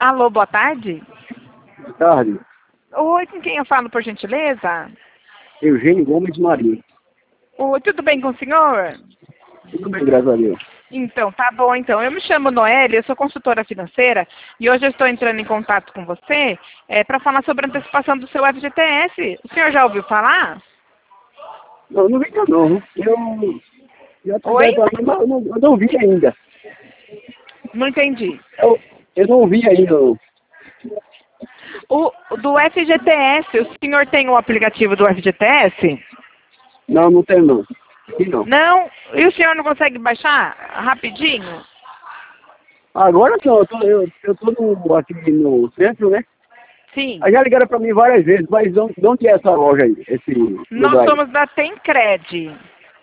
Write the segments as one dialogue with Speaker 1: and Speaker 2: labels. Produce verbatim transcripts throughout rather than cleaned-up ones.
Speaker 1: Alô, boa tarde.
Speaker 2: Boa tarde.
Speaker 1: Oi, com quem eu falo, por gentileza?
Speaker 2: Eugênio Gomes Maria.
Speaker 1: Oi, tudo bem com o senhor?
Speaker 2: Tudo bem, graças a Deus.
Speaker 1: Então, tá bom, então. Eu me chamo Noélia, eu sou consultora financeira e hoje eu estou entrando em contato com você é, para falar sobre a antecipação do seu F G T S. O senhor já ouviu falar?
Speaker 2: Não, não vi ainda não. Eu já
Speaker 1: Oi?
Speaker 2: tive pra mim, mas eu não, eu não vi ainda.
Speaker 1: Não entendi.
Speaker 2: Eu, eu não vi ainda. Não.
Speaker 1: O do F G T S, o senhor tem o aplicativo do F G T S?
Speaker 2: Não, não tem não. Aqui não.
Speaker 1: Não? E o senhor não consegue baixar rapidinho?
Speaker 2: Agora não, eu tô, eu, eu tô no, aqui no centro, né?
Speaker 1: Sim.
Speaker 2: Aí já ligaram pra mim várias vezes, mas de onde de onde é essa loja aí, esse
Speaker 1: Nós
Speaker 2: lugar aí?
Speaker 1: somos da Tencred.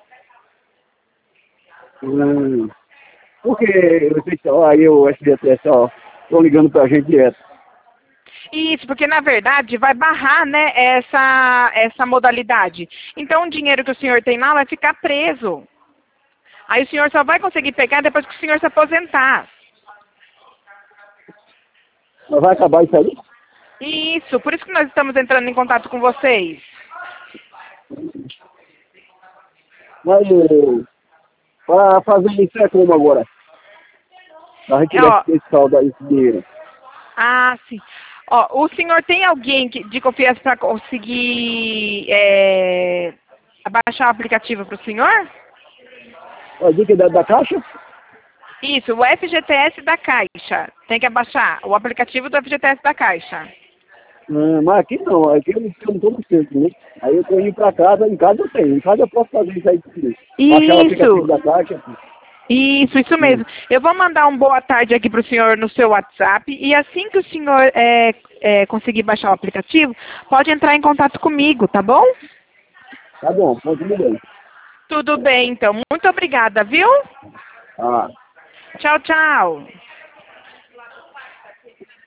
Speaker 2: Hum, porque vocês só, aí o S B T só estão ligando pra gente direto.
Speaker 1: Isso, porque na verdade vai barrar, né, essa, essa modalidade. Então o dinheiro que o senhor tem lá vai ficar preso. Aí o senhor só vai conseguir pegar depois que o senhor se aposentar.
Speaker 2: Mas vai acabar isso aí?
Speaker 1: Isso, por isso que nós estamos entrando em contato com vocês.
Speaker 2: Mas para fazer isso é como agora? Para
Speaker 1: É,
Speaker 2: retirar
Speaker 1: ó,
Speaker 2: esse saldo aí, esse dinheiro.
Speaker 1: ah, sim. Ó, o senhor tem alguém que, de confiança para conseguir é, abaixar o aplicativo para o senhor?
Speaker 2: A dica da, da caixa?
Speaker 1: Isso, o F G T S da Caixa. Tem que abaixar o aplicativo do F G T S da Caixa.
Speaker 2: Hum, mas aqui não, aqui eu, eu não estou no centro, né? Aí eu tô indo para casa, em casa eu tenho. Em casa eu posso fazer isso aí tudo. Baixar o aplicativo
Speaker 1: Isso,
Speaker 2: da caixa.
Speaker 1: isso, isso
Speaker 2: Hum,
Speaker 1: mesmo. Eu vou mandar um boa tarde aqui para o senhor no seu WhatsApp e assim que o senhor é, é, conseguir baixar o aplicativo, pode entrar em contato comigo, tá bom?
Speaker 2: tá bom, pode tudo bem.
Speaker 1: Tudo bem, então. Muito obrigada, viu?
Speaker 2: Ah.
Speaker 1: Tchau, tchau.